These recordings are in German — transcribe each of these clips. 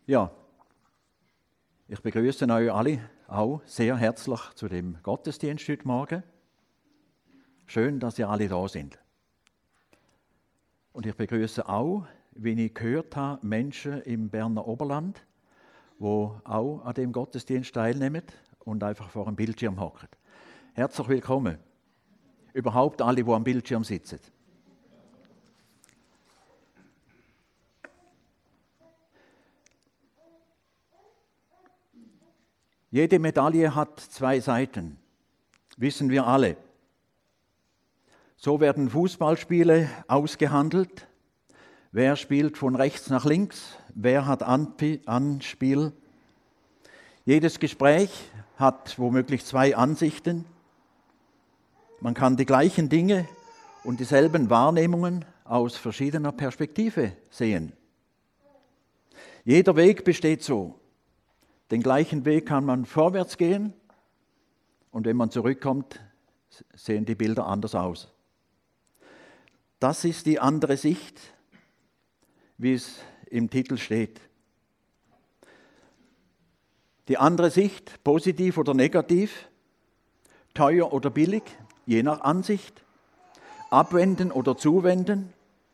Ja, ich begrüße euch alle auch sehr herzlich zu dem Gottesdienst heute Morgen. Schön, dass ihr alle da sind. Und ich begrüße auch, wie ich gehört habe, Menschen im Berner Oberland, die auch an dem Gottesdienst teilnehmen und einfach vor dem Bildschirm hocken. Herzlich willkommen. Überhaupt alle, die am Bildschirm sitzen. Jede Medaille hat zwei Seiten, wissen wir alle. So werden Fußballspiele ausgehandelt. Wer spielt von rechts nach links? Wer hat Anspiel? Jedes Gespräch hat womöglich zwei Ansichten. Man kann die gleichen Dinge und dieselben Wahrnehmungen aus verschiedener Perspektive sehen. Jeder Weg besteht so. Den gleichen Weg kann man vorwärts gehen und wenn man zurückkommt, sehen die Bilder anders aus. Das ist die andere Sicht, wie es im Titel steht. Die andere Sicht, positiv oder negativ, teuer oder billig, je nach Ansicht, abwenden oder zuwenden,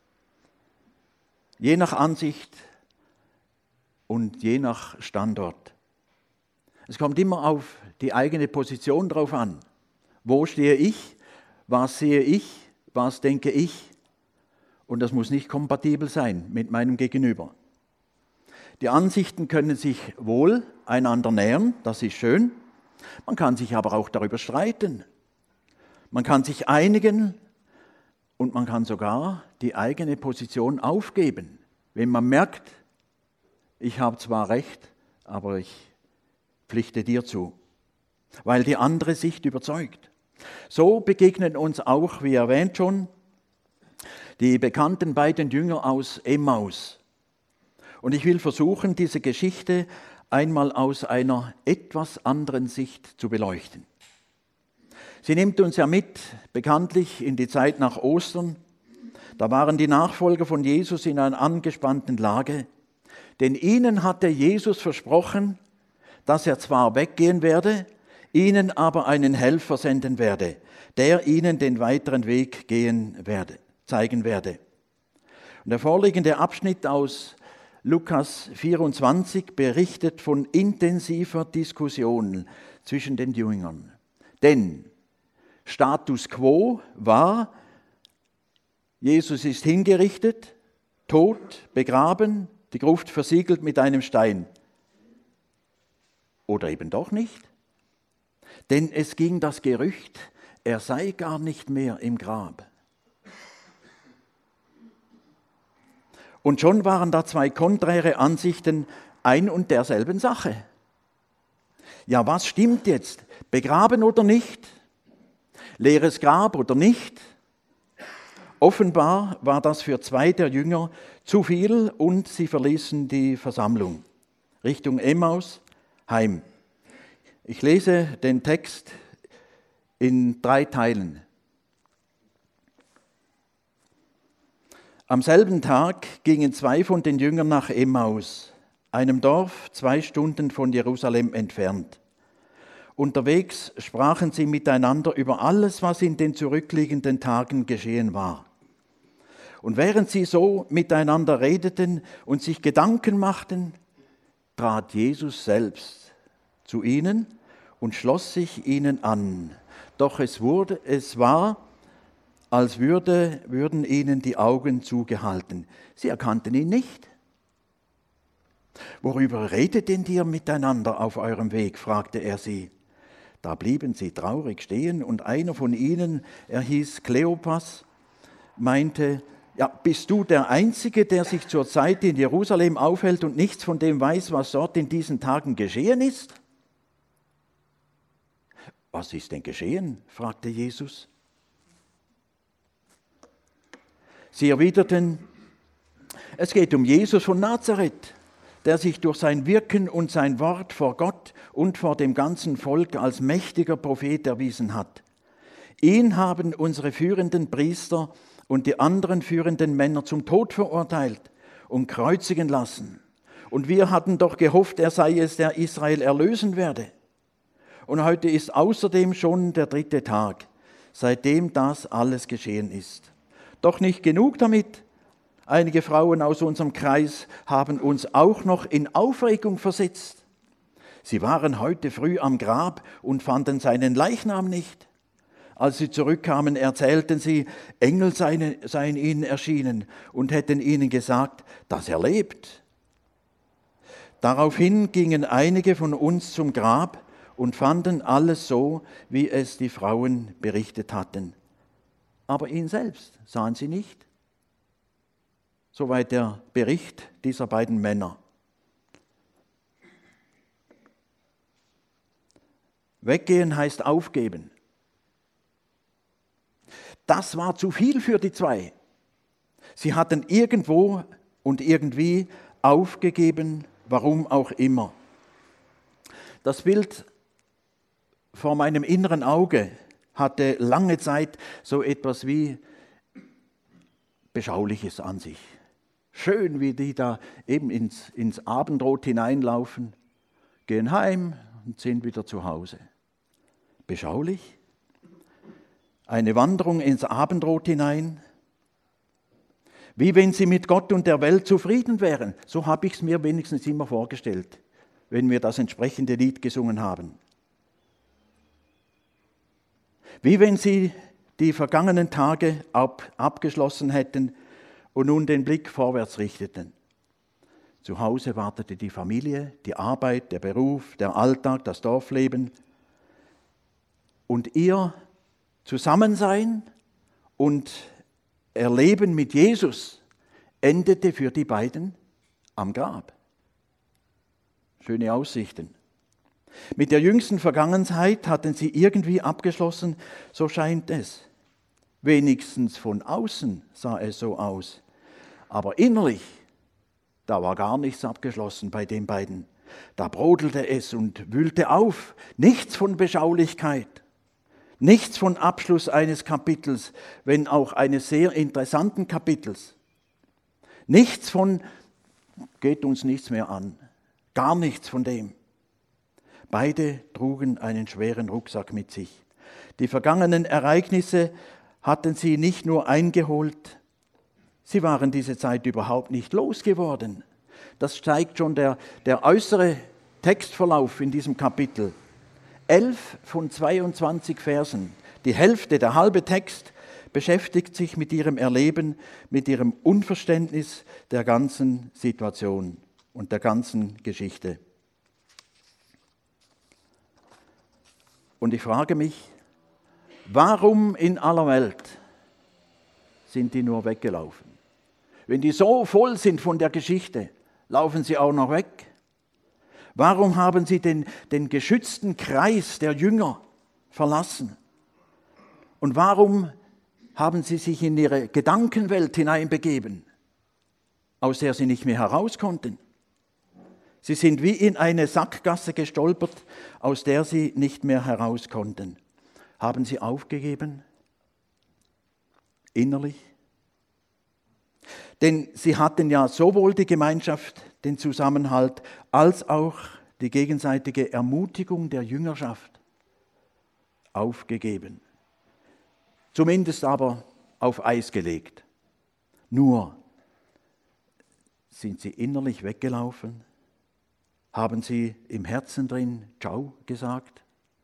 je nach Ansicht und je nach Standort. Es kommt immer auf die eigene Position drauf an. Wo stehe ich? Was sehe ich? Was denke ich? Und das muss nicht kompatibel sein mit meinem Gegenüber. Die Ansichten können sich wohl einander nähern, das ist schön. Man kann sich aber auch darüber streiten. Man kann sich einigen und man kann sogar die eigene Position aufgeben. Wenn man merkt, ich habe zwar recht, aber ich pflichte dir zu, weil die andere Sicht überzeugt. So begegnen uns auch, wie erwähnt schon, die bekannten beiden Jünger aus Emmaus. Und ich will versuchen, diese Geschichte einmal aus einer etwas anderen Sicht zu beleuchten. Sie nimmt uns ja mit, bekanntlich in die Zeit nach Ostern. Da waren die Nachfolger von Jesus in einer angespannten Lage, denn ihnen hatte Jesus versprochen, dass er zwar weggehen werde, ihnen aber einen Helfer senden werde, der ihnen den weiteren Weg zeigen werde. Und der vorliegende Abschnitt aus Lukas 24 berichtet von intensiver Diskussion zwischen den Jüngern. Denn Status quo war, Jesus ist hingerichtet, tot, begraben, die Gruft versiegelt mit einem Stein. Oder eben doch nicht? Denn es ging das Gerücht, er sei gar nicht mehr im Grab. Und schon waren da zwei konträre Ansichten ein und derselben Sache. Ja, was stimmt jetzt? Begraben oder nicht? Leeres Grab oder nicht? Offenbar war das für zwei der Jünger zu viel und sie verließen die Versammlung Richtung Emmaus, heim. Ich lese den Text in 3 Teilen. Am selben Tag gingen 2 von den Jüngern nach Emmaus, einem Dorf 2 Stunden von Jerusalem entfernt. Unterwegs sprachen sie miteinander über alles, was in den zurückliegenden Tagen geschehen war. Und während sie so miteinander redeten und sich Gedanken machten, trat Jesus selbst zu ihnen und schloss sich ihnen an. Doch es war, als würden ihnen die Augen zugehalten. Sie erkannten ihn nicht. »Worüber redet denn ihr miteinander auf eurem Weg?« fragte er sie. Da blieben sie traurig stehen und einer von ihnen, er hieß Kleopas, meinte, »Ja, bist du der Einzige, der sich zurzeit in Jerusalem aufhält und nichts von dem weiß, was dort in diesen Tagen geschehen ist?« »Was ist denn geschehen?« fragte Jesus. Sie erwiderten, »Es geht um Jesus von Nazareth, der sich durch sein Wirken und sein Wort vor Gott und vor dem ganzen Volk als mächtiger Prophet erwiesen hat. Ihn haben unsere führenden Priester und die anderen führenden Männer zum Tod verurteilt und kreuzigen lassen. Und wir hatten doch gehofft, er sei es, der Israel erlösen werde. Und heute ist außerdem schon der 3. Tag, seitdem das alles geschehen ist. Doch nicht genug damit. Einige Frauen aus unserem Kreis haben uns auch noch in Aufregung versetzt. Sie waren heute früh am Grab und fanden seinen Leichnam nicht. Als sie zurückkamen, erzählten sie, Engel seien ihnen erschienen und hätten ihnen gesagt, dass er lebt. Daraufhin gingen einige von uns zum Grab und fanden alles so, wie es die Frauen berichtet hatten. Aber ihn selbst sahen sie nicht. Soweit der Bericht dieser beiden Männer. Weggehen heißt aufgeben. Das war zu viel für die zwei. Sie hatten irgendwo und irgendwie aufgegeben, warum auch immer. Das Bild vor meinem inneren Auge hatte lange Zeit so etwas wie Beschauliches an sich. Schön, wie die da eben ins Abendrot hineinlaufen, gehen heim und sind wieder zu Hause. Beschaulich? Eine Wanderung ins Abendrot hinein? Wie wenn sie mit Gott und der Welt zufrieden wären. So habe ich es mir wenigstens immer vorgestellt, wenn wir das entsprechende Lied gesungen haben. Wie wenn sie die vergangenen Tage abgeschlossen hätten und nun den Blick vorwärts richteten. Zu Hause wartete die Familie, die Arbeit, der Beruf, der Alltag, das Dorfleben. Und ihr Zusammensein und Erleben mit Jesus endete für die beiden am Grab. Schöne Aussichten. Mit der jüngsten Vergangenheit hatten sie irgendwie abgeschlossen, so scheint es. Wenigstens von außen sah es so aus. Aber innerlich, da war gar nichts abgeschlossen bei den beiden. Da brodelte es und wühlte auf. Nichts von Beschaulichkeit. Nichts von Abschluss eines Kapitels, wenn auch eines sehr interessanten Kapitels. Nichts von, geht uns nichts mehr an. Gar nichts von dem. Beide trugen einen schweren Rucksack mit sich. Die vergangenen Ereignisse hatten sie nicht nur eingeholt, sie waren diese Zeit überhaupt nicht losgeworden. Das zeigt schon der äußere Textverlauf in diesem Kapitel. 11 von 22 Versen, die Hälfte, der halbe Text, beschäftigt sich mit ihrem Erleben, mit ihrem Unverständnis der ganzen Situation und der ganzen Geschichte. Und ich frage mich, warum in aller Welt sind die nur weggelaufen? Wenn die so voll sind von der Geschichte, laufen sie auch noch weg? Warum haben sie den geschützten Kreis der Jünger verlassen? Und warum haben sie sich in ihre Gedankenwelt hineinbegeben, aus der sie nicht mehr heraus konnten? Sie sind wie in eine Sackgasse gestolpert, aus der sie nicht mehr heraus konnten. Haben sie aufgegeben? Innerlich? Denn sie hatten ja sowohl die Gemeinschaft, den Zusammenhalt, als auch die gegenseitige Ermutigung der Jüngerschaft aufgegeben. Zumindest aber auf Eis gelegt. Nur sind sie innerlich weggelaufen? Haben sie im Herzen drin Ciao gesagt?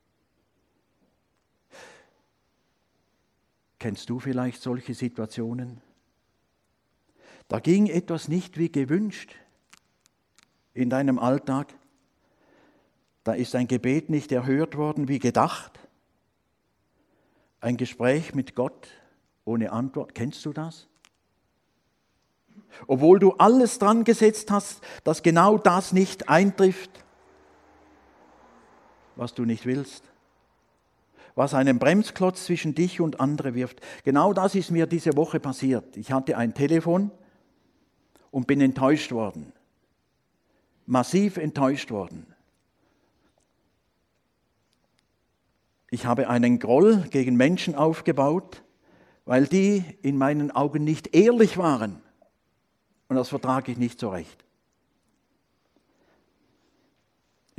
Kennst du vielleicht solche Situationen? Da ging etwas nicht wie gewünscht in deinem Alltag. Da ist ein Gebet nicht erhört worden wie gedacht. Ein Gespräch mit Gott ohne Antwort. Kennst du das? Obwohl du alles dran gesetzt hast, dass genau das nicht eintrifft, was du nicht willst. Was einen Bremsklotz zwischen dich und andere wirft. Genau das ist mir diese Woche passiert. Ich hatte ein Telefon und bin enttäuscht worden. Massiv enttäuscht worden. Ich habe einen Groll gegen Menschen aufgebaut, weil die in meinen Augen nicht ehrlich waren. Und das vertrage ich nicht so recht.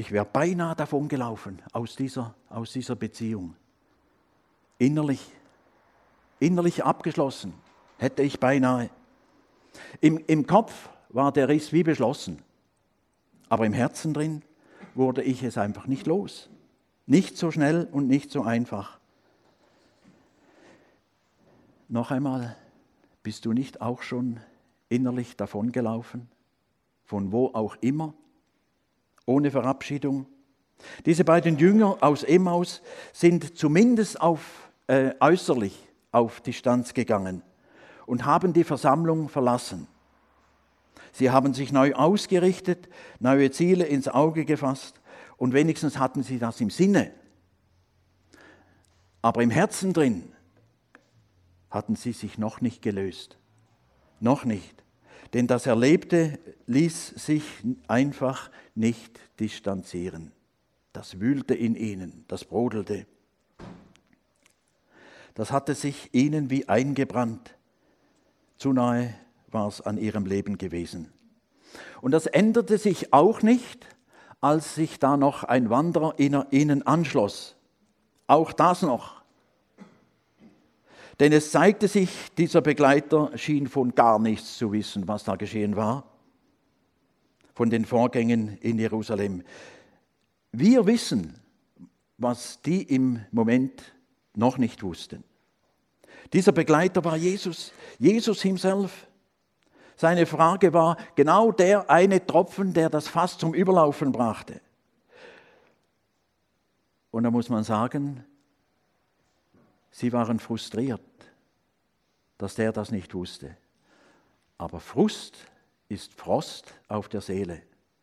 Ich wäre beinahe davon gelaufen aus dieser Beziehung. Innerlich abgeschlossen, hätte ich beinahe. Im Kopf war der Riss wie beschlossen, aber im Herzen drin wurde ich es einfach nicht los. Nicht so schnell und nicht so einfach. Noch einmal, bist du nicht auch schon innerlich davongelaufen? Von wo auch immer? Ohne Verabschiedung? Diese beiden Jünger aus Emmaus sind zumindest äußerlich auf Distanz gegangen und haben die Versammlung verlassen. Sie haben sich neu ausgerichtet, neue Ziele ins Auge gefasst und wenigstens hatten sie das im Sinne. Aber im Herzen drin hatten sie sich noch nicht gelöst. Noch nicht. Denn das Erlebte ließ sich einfach nicht distanzieren. Das wühlte in ihnen, das brodelte. Das hatte sich ihnen wie eingebrannt. Zu nahe war es an ihrem Leben gewesen. Und das änderte sich auch nicht, als sich da noch ein Wanderer ihnen anschloss. Auch das noch. Denn es zeigte sich, dieser Begleiter schien von gar nichts zu wissen, was da geschehen war, von den Vorgängen in Jerusalem. Wir wissen, was die im Moment noch nicht wussten. Dieser Begleiter war Jesus, Jesus himself. Seine Frage war genau der eine Tropfen, der das Fass zum Überlaufen brachte. Und da muss man sagen, sie waren frustriert, dass der das nicht wusste. Aber Frust ist Frost auf der Seele.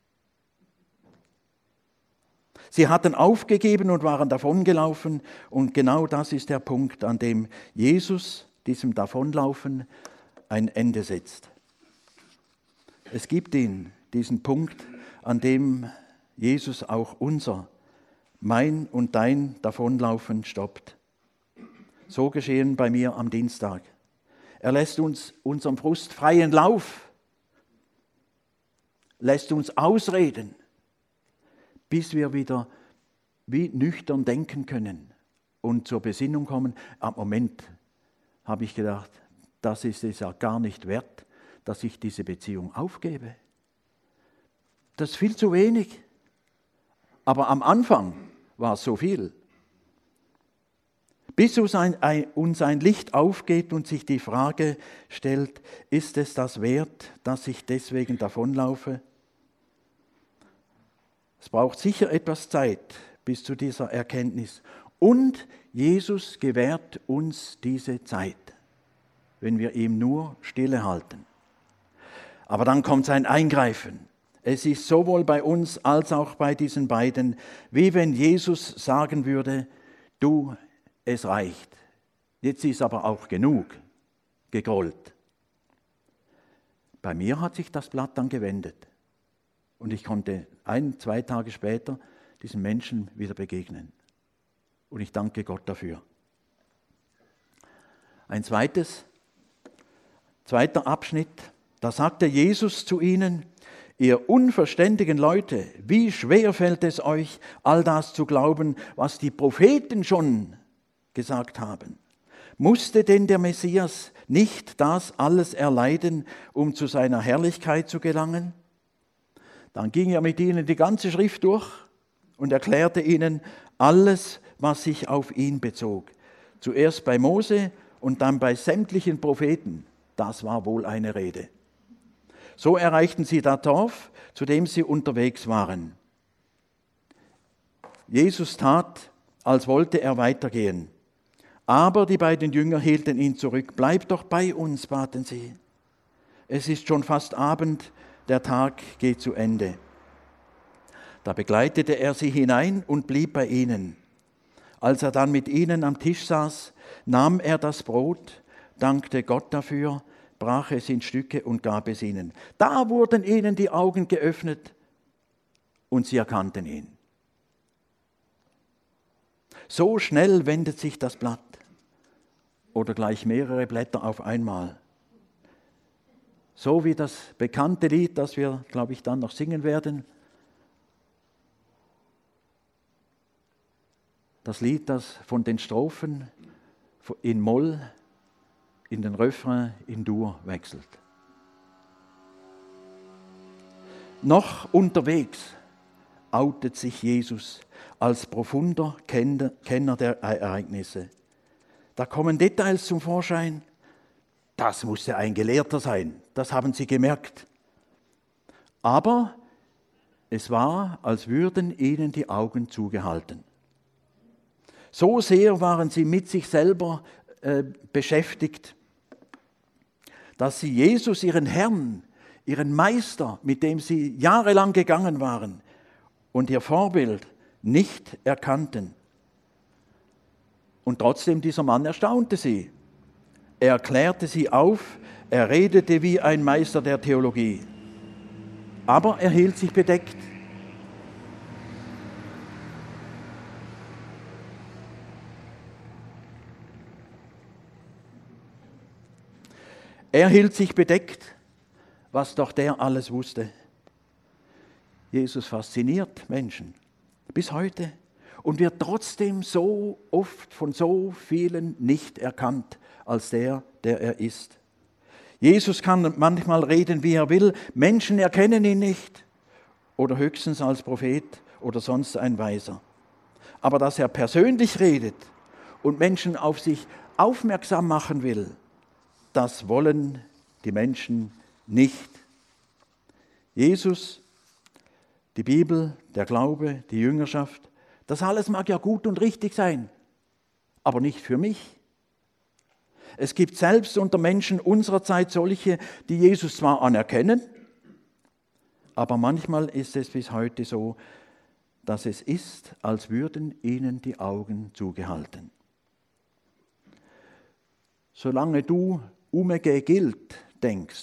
Sie hatten aufgegeben und waren davongelaufen. Und genau das ist der Punkt, an dem Jesus diesem Davonlaufen ein Ende setzt. Es gibt diesen Punkt, an dem Jesus auch mein und dein Davonlaufen stoppt. So geschehen bei mir am Dienstag. Er lässt uns unserem Frust freien Lauf, lässt uns ausreden, bis wir wieder wie nüchtern denken können und zur Besinnung kommen. Am Moment habe ich gedacht, das ist es ja gar nicht wert, dass ich diese Beziehung aufgebe. Das ist viel zu wenig. Aber am Anfang war es so viel. Bis uns ein Licht aufgeht und sich die Frage stellt, ist es das wert, dass ich deswegen davonlaufe? Es braucht sicher etwas Zeit bis zu dieser Erkenntnis. Und Jesus gewährt uns diese Zeit, wenn wir ihm nur Stille halten. Aber dann kommt sein Eingreifen. Es ist sowohl bei uns als auch bei diesen beiden, wie wenn Jesus sagen würde, du, es reicht. Jetzt ist aber auch genug gegrollt. Bei mir hat sich das Blatt dann gewendet. Und ich konnte 2 Tage später diesen Menschen wieder begegnen. Und ich danke Gott dafür. Ein zweiter Abschnitt, da sagte Jesus zu ihnen, ihr unverständigen Leute, wie schwer fällt es euch, all das zu glauben, was die Propheten schon gesagt haben. Musste denn der Messias nicht das alles erleiden, um zu seiner Herrlichkeit zu gelangen? Dann ging er mit ihnen die ganze Schrift durch und erklärte ihnen alles, was sich auf ihn bezog. Zuerst bei Mose und dann bei sämtlichen Propheten. Das war wohl eine Rede. So erreichten sie das Dorf, zu dem sie unterwegs waren. Jesus tat, als wollte er weitergehen. Aber die beiden Jünger hielten ihn zurück. Bleib doch bei uns, baten sie. Es ist schon fast Abend, der Tag geht zu Ende. Da begleitete er sie hinein und blieb bei ihnen. Als er dann mit ihnen am Tisch saß, nahm er das Brot, dankte Gott dafür, brach es in Stücke und gab es ihnen. Da wurden ihnen die Augen geöffnet und sie erkannten ihn. So schnell wendet sich das Blatt oder gleich mehrere Blätter auf einmal. So wie das bekannte Lied, das wir, glaube ich, dann noch singen werden. Das Lied, das von den Strophen in Moll, in den Refrain, in Dur wechselt. Noch unterwegs outet sich Jesus als profunder Kenner der Ereignisse. Da kommen Details zum Vorschein. Das musste ein Gelehrter sein, das haben sie gemerkt. Aber es war, als würden ihnen die Augen zugehalten. So sehr waren sie mit sich selber beschäftigt, dass sie Jesus, ihren Herrn, ihren Meister, mit dem sie jahrelang gegangen waren, und ihr Vorbild nicht erkannten. Und trotzdem, dieser Mann erstaunte sie. Er klärte sie auf, er redete wie ein Meister der Theologie. Aber er hielt sich bedeckt. Er hielt sich bedeckt, was doch der alles wusste. Jesus fasziniert Menschen bis heute und wird trotzdem so oft von so vielen nicht erkannt als der er ist. Jesus kann manchmal reden, wie er will. Menschen erkennen ihn nicht oder höchstens als Prophet oder sonst ein Weiser. Aber dass er persönlich redet und Menschen auf sich aufmerksam machen will, das wollen die Menschen nicht. Jesus, die Bibel, der Glaube, die Jüngerschaft, das alles mag ja gut und richtig sein, aber nicht für mich. Es gibt selbst unter Menschen unserer Zeit solche, die Jesus zwar anerkennen, aber manchmal ist es bis heute so, dass es ist, als würden ihnen die Augen zugehalten. Solange du Umege gilt denkst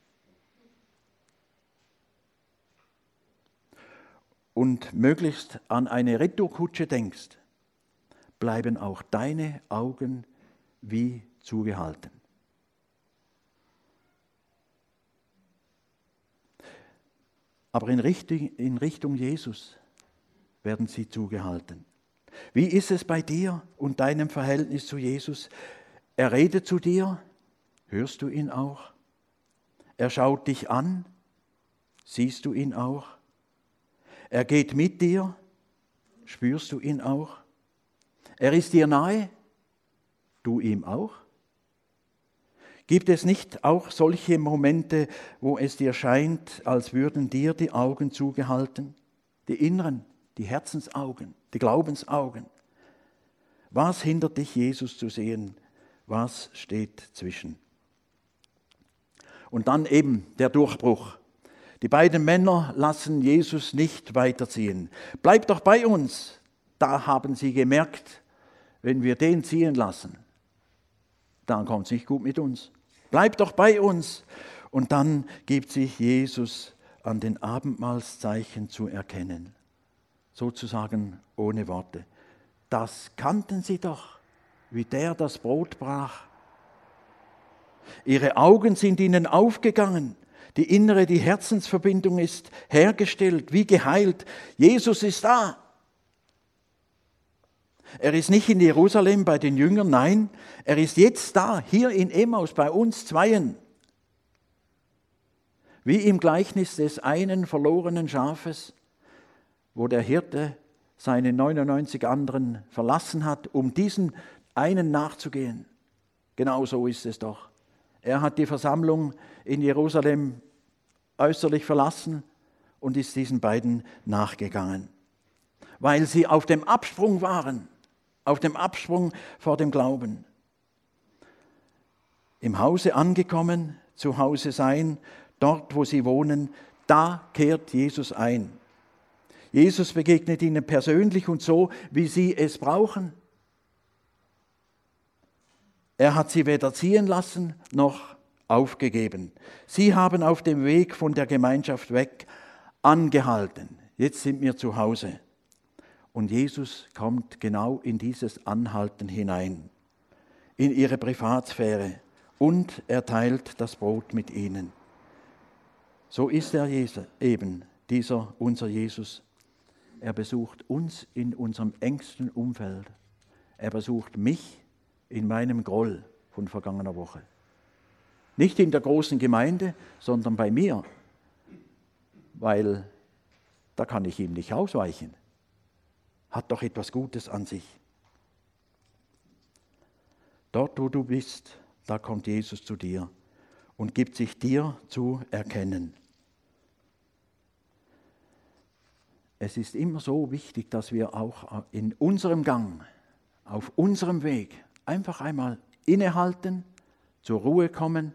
und möglichst an eine Retourkutsche denkst, bleiben auch deine Augen wie zugehalten. Aber in Richtung Jesus werden sie zugehalten. Wie ist es bei dir und deinem Verhältnis zu Jesus? Er redet zu dir, hörst du ihn auch? Er schaut dich an, siehst du ihn auch? Er geht mit dir, spürst du ihn auch? Er ist dir nahe, du ihm auch? Gibt es nicht auch solche Momente, wo es dir scheint, als würden dir die Augen zugehalten? Die inneren, die Herzensaugen, die Glaubensaugen. Was hindert dich, Jesus zu sehen? Was steht zwischen? Und dann eben der Durchbruch. Die beiden Männer lassen Jesus nicht weiterziehen. Bleib doch bei uns. Da haben sie gemerkt, wenn wir den ziehen lassen, dann kommt es nicht gut mit uns. Bleib doch bei uns. Und dann gibt sich Jesus an den Abendmahlszeichen zu erkennen. Sozusagen ohne Worte. Das kannten sie doch, wie der das Brot brach. Ihre Augen sind ihnen aufgegangen. Die Herzensverbindung ist hergestellt, wie geheilt. Jesus ist da. Er ist nicht in Jerusalem bei den Jüngern, nein, er ist jetzt da, hier in Emmaus, bei uns Zweien. Wie im Gleichnis des einen verlorenen Schafes, wo der Hirte seine 99 anderen verlassen hat, um diesen einen nachzugehen. Genau so ist es doch. Er hat die Versammlung in Jerusalem äußerlich verlassen und ist diesen beiden nachgegangen, weil sie auf dem Absprung waren. Auf dem Absprung vor dem Glauben. Im Hause angekommen, zu Hause sein, dort wo sie wohnen, da kehrt Jesus ein. Jesus begegnet ihnen persönlich und so, wie sie es brauchen. Er hat sie weder ziehen lassen, noch aufgegeben. Sie haben auf dem Weg von der Gemeinschaft weg angehalten. Jetzt sind wir zu Hause. Und Jesus kommt genau in dieses Anhalten hinein, in ihre Privatsphäre, und er teilt das Brot mit ihnen. So ist er eben, unser Jesus. er besucht uns in unserem engsten Umfeld. Er besucht mich in meinem Groll von vergangener Woche. Nicht in der großen Gemeinde, sondern bei mir, weil da kann ich ihm nicht ausweichen. Hat doch etwas Gutes an sich. Dort, wo du bist, da kommt Jesus zu dir und gibt sich dir zu erkennen. Es ist immer so wichtig, dass wir auch in unserem Gang, auf unserem Weg, einfach einmal innehalten, zur Ruhe kommen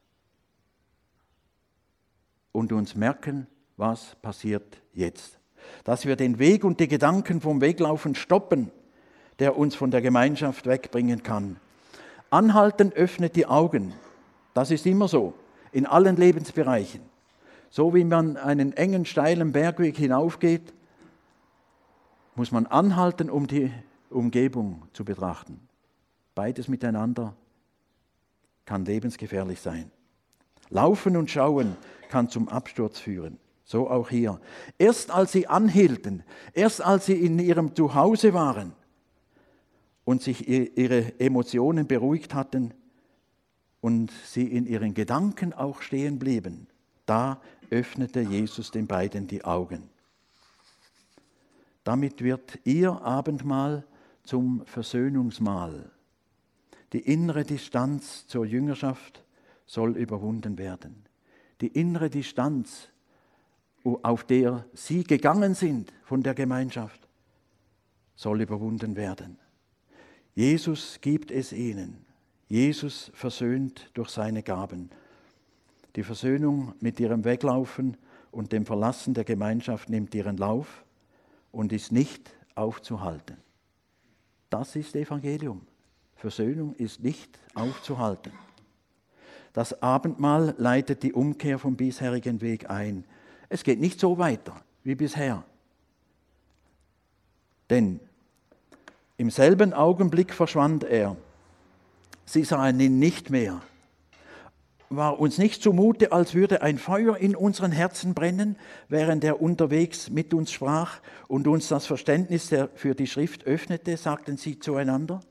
und uns merken, was passiert jetzt. Dass wir den Weg und die Gedanken vom Weglaufen stoppen, der uns von der Gemeinschaft wegbringen kann. Anhalten öffnet die Augen. Das ist immer so, in allen Lebensbereichen. So wie man einen engen, steilen Bergweg hinaufgeht, muss man anhalten, um die Umgebung zu betrachten. Beides miteinander kann lebensgefährlich sein. Laufen und schauen kann zum Absturz führen. So auch hier. Erst als sie anhielten, erst als sie in ihrem Zuhause waren und sich ihre Emotionen beruhigt hatten und sie in ihren Gedanken auch stehen blieben, da öffnete Jesus den beiden die Augen. Damit wird ihr Abendmahl zum Versöhnungsmahl. Die innere Distanz zur Jüngerschaft soll überwunden werden. Die innere Distanz, auf der sie gegangen sind von der Gemeinschaft, soll überwunden werden. Jesus gibt es ihnen. Jesus versöhnt durch seine Gaben. Die Versöhnung mit ihrem Weglaufen und dem Verlassen der Gemeinschaft nimmt ihren Lauf und ist nicht aufzuhalten. Das ist Evangelium. Versöhnung ist nicht aufzuhalten. Das Abendmahl leitet die Umkehr vom bisherigen Weg ein. Es geht nicht so weiter wie bisher. Denn im selben Augenblick verschwand er. Sie sahen ihn nicht mehr. War uns nicht zumute, als würde ein Feuer in unseren Herzen brennen, während er unterwegs mit uns sprach und uns das Verständnis für die Schrift öffnete, sagten sie zueinander.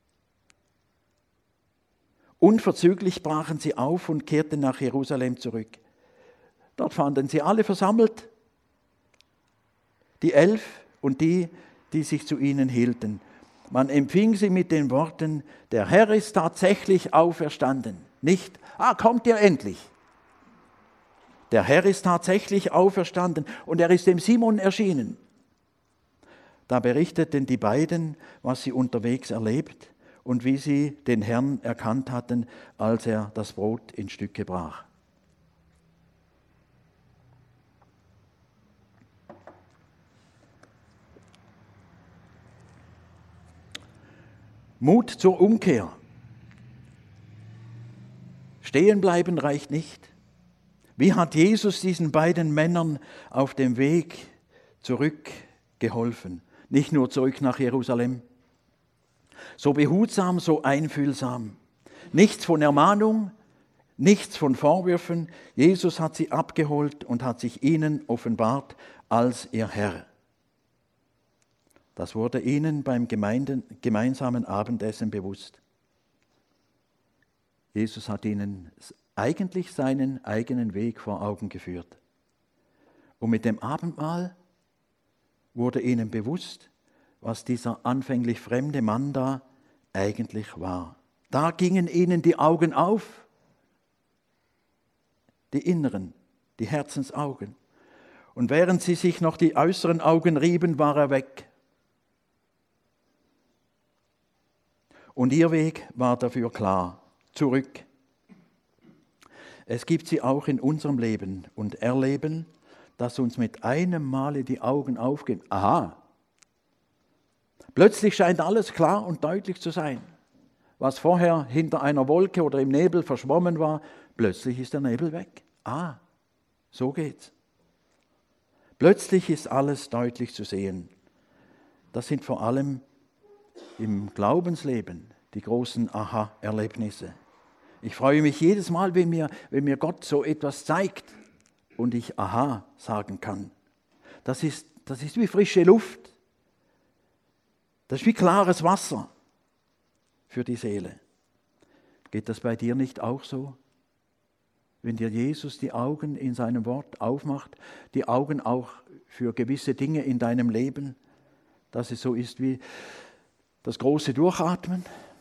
Unverzüglich brachen sie auf und kehrten nach Jerusalem zurück. Dort fanden sie alle versammelt, die 11 und die sich zu ihnen hielten. Man empfing sie mit den Worten, der Herr ist tatsächlich auferstanden. Nicht, kommt ihr endlich. Der Herr ist tatsächlich auferstanden und er ist dem Simon erschienen. Da berichteten die beiden, was sie unterwegs erlebt und wie sie den Herrn erkannt hatten, als er das Brot in Stücke brach. Mut zur Umkehr. Stehen bleiben reicht nicht. Wie hat Jesus diesen beiden Männern auf dem Weg zurück geholfen? Nicht nur zurück nach Jerusalem. So behutsam, so einfühlsam. Nichts von Ermahnung, nichts von Vorwürfen. Jesus hat sie abgeholt und hat sich ihnen offenbart als ihr Herr. Das wurde ihnen beim gemeinsamen Abendessen bewusst. Jesus hat ihnen eigentlich seinen eigenen Weg vor Augen geführt. Und mit dem Abendmahl wurde ihnen bewusst, was dieser anfänglich fremde Mann da eigentlich war. Da gingen ihnen die Augen auf, die inneren, die Herzensaugen. Und während sie sich noch die äußeren Augen rieben, war er weg. Und ihr Weg war dafür klar, zurück. Es gibt sie auch in unserem Leben und Erleben, dass uns mit einem Male die Augen aufgehen. Aha, plötzlich scheint alles klar und deutlich zu sein. Was vorher hinter einer Wolke oder im Nebel verschwommen war, plötzlich ist der Nebel weg. So geht's. Plötzlich ist alles deutlich zu sehen. Das sind vor allem im Glaubensleben die großen Aha-Erlebnisse. Ich freue mich jedes Mal, wenn mir Gott so etwas zeigt und ich Aha sagen kann. das ist wie frische Luft. Das ist wie klares Wasser für die Seele. Geht das bei dir nicht auch so? Wenn dir Jesus die Augen in seinem Wort aufmacht, die Augen auch für gewisse Dinge in deinem Leben, dass es so ist wie das große Durchatmen?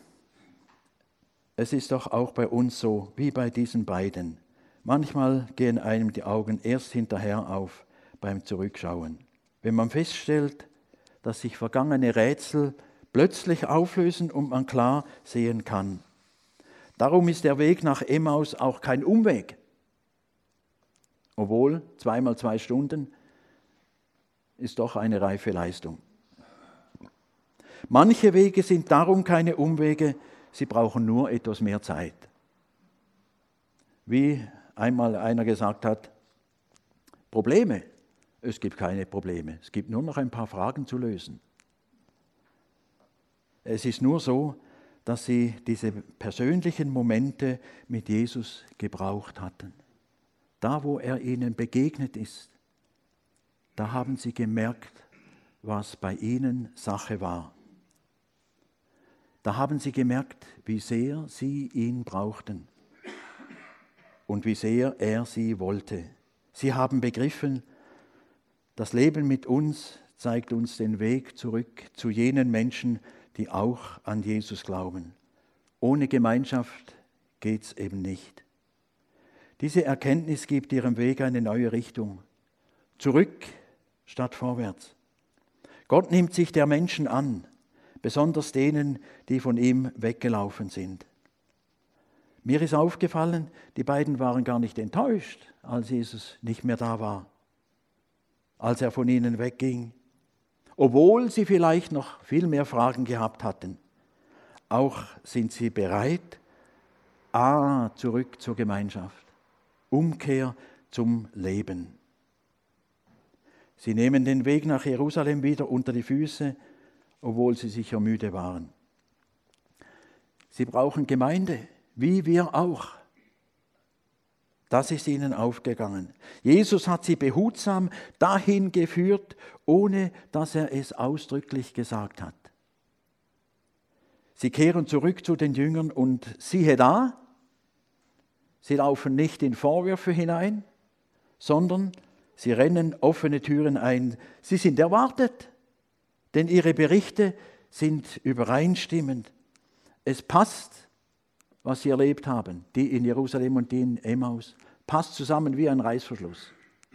Es ist doch auch bei uns so, wie bei diesen beiden. Manchmal gehen einem die Augen erst hinterher auf beim Zurückschauen. Wenn man feststellt, dass sich vergangene Rätsel plötzlich auflösen und man klar sehen kann. Darum ist der Weg nach Emmaus auch kein Umweg. Obwohl 2 mal 2 Stunden ist doch eine reife Leistung. Manche Wege sind darum keine Umwege, sie brauchen nur etwas mehr Zeit. Wie einmal einer gesagt hat, Probleme. Es gibt keine Probleme. Es gibt nur noch ein paar Fragen zu lösen. Es ist nur so, dass sie diese persönlichen Momente mit Jesus gebraucht hatten. Da, wo er ihnen begegnet ist, da haben sie gemerkt, was bei ihnen Sache war. Da haben sie gemerkt, wie sehr sie ihn brauchten und wie sehr er sie wollte. Sie haben begriffen, das Leben mit uns zeigt uns den Weg zurück zu jenen Menschen, die auch an Jesus glauben. Ohne Gemeinschaft geht's eben nicht. Diese Erkenntnis gibt ihrem Weg eine neue Richtung. Zurück statt vorwärts. Gott nimmt sich der Menschen an, besonders denen, die von ihm weggelaufen sind. Mir ist aufgefallen, die beiden waren gar nicht enttäuscht, als Jesus nicht mehr da war, als er von ihnen wegging, obwohl sie vielleicht noch viel mehr Fragen gehabt hatten. Auch sind sie bereit, zurück zur Gemeinschaft, Umkehr zum Leben. Sie nehmen den Weg nach Jerusalem wieder unter die Füße, obwohl sie sicher müde waren. Sie brauchen Gemeinde, wie wir auch. Das ist ihnen aufgegangen. Jesus hat sie behutsam dahin geführt, ohne dass er es ausdrücklich gesagt hat. Sie kehren zurück zu den Jüngern und siehe da, sie laufen nicht in Vorwürfe hinein, sondern sie rennen offene Türen ein. Sie sind erwartet, denn ihre Berichte sind übereinstimmend. Es passt, was sie erlebt haben, die in Jerusalem und die in Emmaus, passt zusammen wie ein Reißverschluss.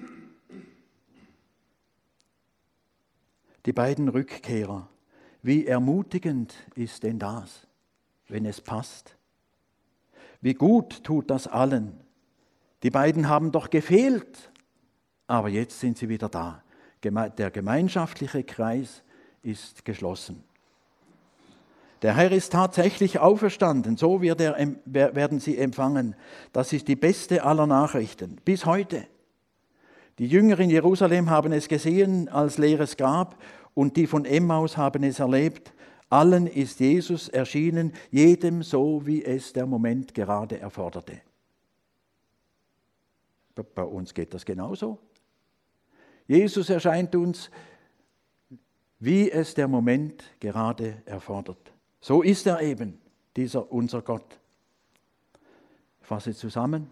Die beiden Rückkehrer, wie ermutigend ist denn das, wenn es passt? Wie gut tut das allen? Die beiden haben doch gefehlt, aber jetzt sind sie wieder da. Der gemeinschaftliche Kreis ist geschlossen. Der Herr ist tatsächlich auferstanden, so werden sie empfangen. Das ist die beste aller Nachrichten, bis heute. Die Jünger in Jerusalem haben es gesehen als leeres Grab und die von Emmaus haben es erlebt. Allen ist Jesus erschienen, jedem so, wie es der Moment gerade erforderte. Bei uns geht das genauso. Jesus erscheint uns, wie es der Moment gerade erfordert. So ist er eben, dieser unser Gott. Ich fasse zusammen.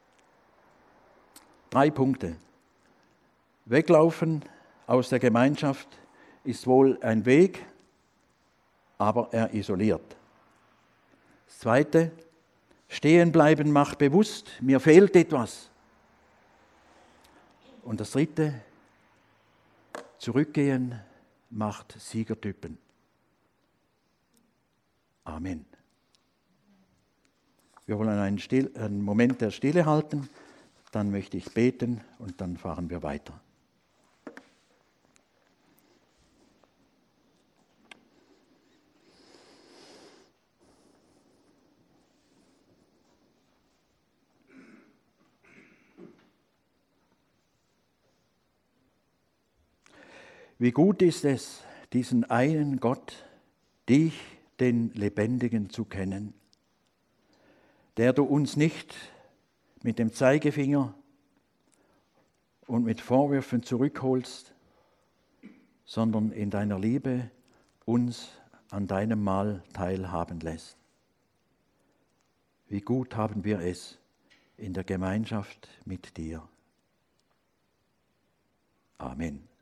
3 Punkte. Weglaufen aus der Gemeinschaft ist wohl ein Weg, aber er isoliert. Das Zweite, stehen bleiben macht bewusst, mir fehlt etwas. Und das Dritte, zurückgehen macht Siegertypen. Amen. Wir wollen einen Moment der Stille halten, dann möchte ich beten und dann fahren wir weiter. Wie gut ist es, diesen einen Gott, dich, den Lebendigen, zu kennen, der du uns nicht mit dem Zeigefinger und mit Vorwürfen zurückholst, sondern in deiner Liebe uns an deinem Mahl teilhaben lässt. Wie gut haben wir es in der Gemeinschaft mit dir. Amen.